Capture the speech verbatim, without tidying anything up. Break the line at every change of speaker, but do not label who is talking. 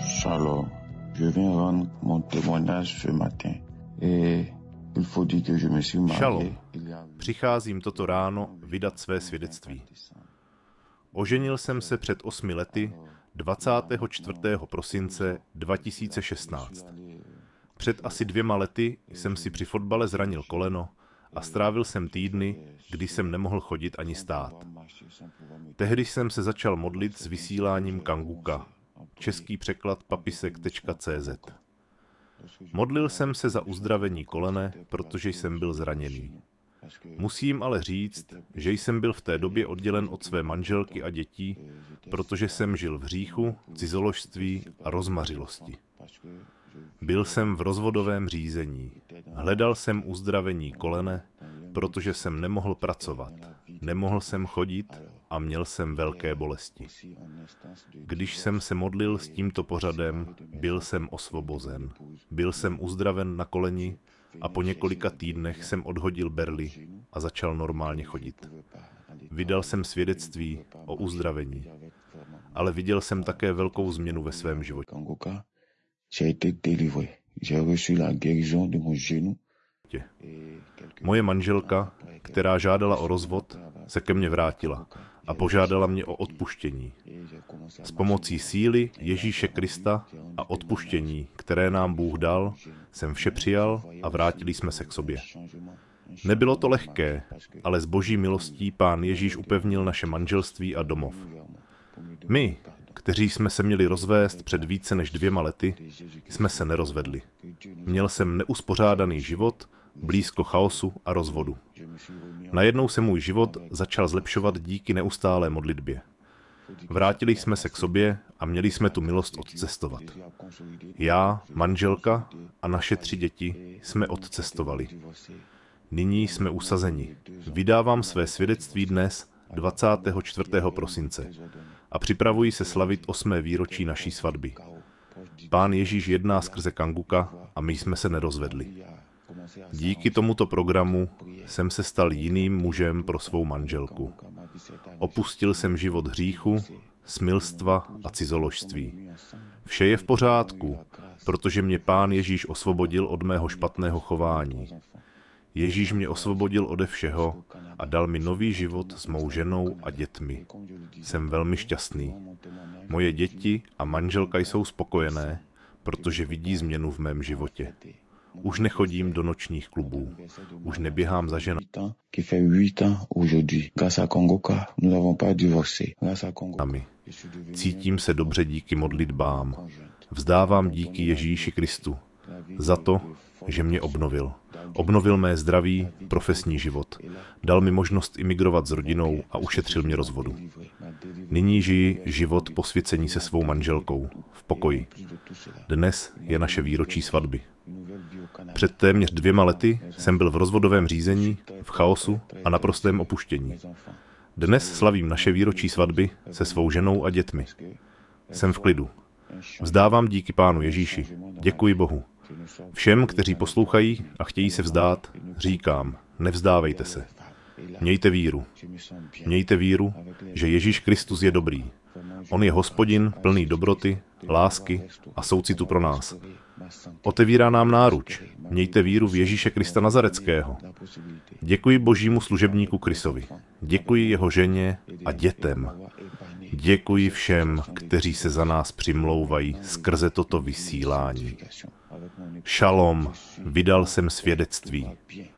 Shalom, je viens rendre mon témoignage ce matin et il faut dire que je me suis marié.
Shalom. Přicházím toto ráno vydat své svědectví. Oženil jsem se před osmi lety dvacátého čtvrtého prosince dva tisíce šestnáct. Před asi dvěma lety jsem si při fotbale zranil koleno a strávil jsem týdny, kdy jsem nemohl chodit ani stát. Tehdy jsem se začal modlit s vysíláním Kanguka, český překlad papisek tečka cé zet. Modlil jsem se za uzdravení kolene, protože jsem byl zraněný. Musím ale říct, že jsem byl v té době oddělen od své manželky a dětí, protože jsem žil v hříchu, cizoložství a rozmařilosti. Byl jsem v rozvodovém řízení. Hledal jsem uzdravení kolene, protože jsem nemohl pracovat. Nemohl jsem chodit a měl jsem velké bolesti. Když jsem se modlil s tímto pořadem, byl jsem osvobozen. Byl jsem uzdraven na koleni a po několika týdnech jsem odhodil berly a začal normálně chodit. Vydal jsem svědectví o uzdravení, ale viděl jsem také velkou změnu ve svém životě. Moje manželka, která žádala o rozvod, se ke mně vrátila a požádala mě o odpuštění. S pomocí síly Ježíše Krista a odpuštění, které nám Bůh dal, jsem vše přijal a vrátili jsme se k sobě. Nebylo to lehké, ale s Boží milostí Pán Ježíš upevnil naše manželství a domov. My, kteří jsme se měli rozvést před více než dvěma lety, jsme se nerozvedli. Měl jsem neuspořádaný život, blízko chaosu a rozvodu. Najednou se můj život začal zlepšovat díky neustálé modlitbě. Vrátili jsme se k sobě a měli jsme tu milost odcestovat. Já, manželka a naše tři děti jsme odcestovali. Nyní jsme usazeni. Vydávám své svědectví dnes, dvacátého čtvrtého prosince, a připravuji se slavit osmé výročí naší svatby. Pán Ježíš jedná skrze Kanguka a my jsme se nerozvedli. Díky tomuto programu jsem se stal jiným mužem pro svou manželku. Opustil jsem život hříchu, smilstva a cizoložství. Vše je v pořádku, protože mě Pán Ježíš osvobodil od mého špatného chování. Ježíš mě osvobodil ode všeho a dal mi nový život s mou ženou a dětmi. Jsem velmi šťastný. Moje děti a manželka jsou spokojené, protože vidí změnu v mém životě. Už nechodím do nočních klubů. Už neběhám za ženami. Cítím se dobře díky modlitbám. Vzdávám díky Ježíši Kristu za to, že mě obnovil. Obnovil mé zdraví, profesní život. Dal mi možnost imigrovat s rodinou a ušetřil mě rozvodu. Nyní žiji život posvěcení se svou manželkou, v pokoji. Dnes je naše výročí svatby. Před téměř dvěma lety jsem byl v rozvodovém řízení, v chaosu a naprostém opuštění. Dnes slavím naše výročí svatby se svou ženou a dětmi. Jsem v klidu. Vzdávám díky Pánu Ježíši. Děkuji Bohu. Všem, kteří poslouchají a chtějí se vzdát, říkám, nevzdávejte se. Mějte víru. Mějte víru, že Ježíš Kristus je dobrý. On je Hospodin plný dobroty, lásky a soucitu pro nás. Otevírá nám náruč. Mějte víru v Ježíše Krista Nazareckého. Děkuji Božímu služebníku Krysovi. Děkuji jeho ženě a dětem. Děkuji všem, kteří se za nás přimlouvají skrze toto vysílání. Šalom, vydal jsem svědectví.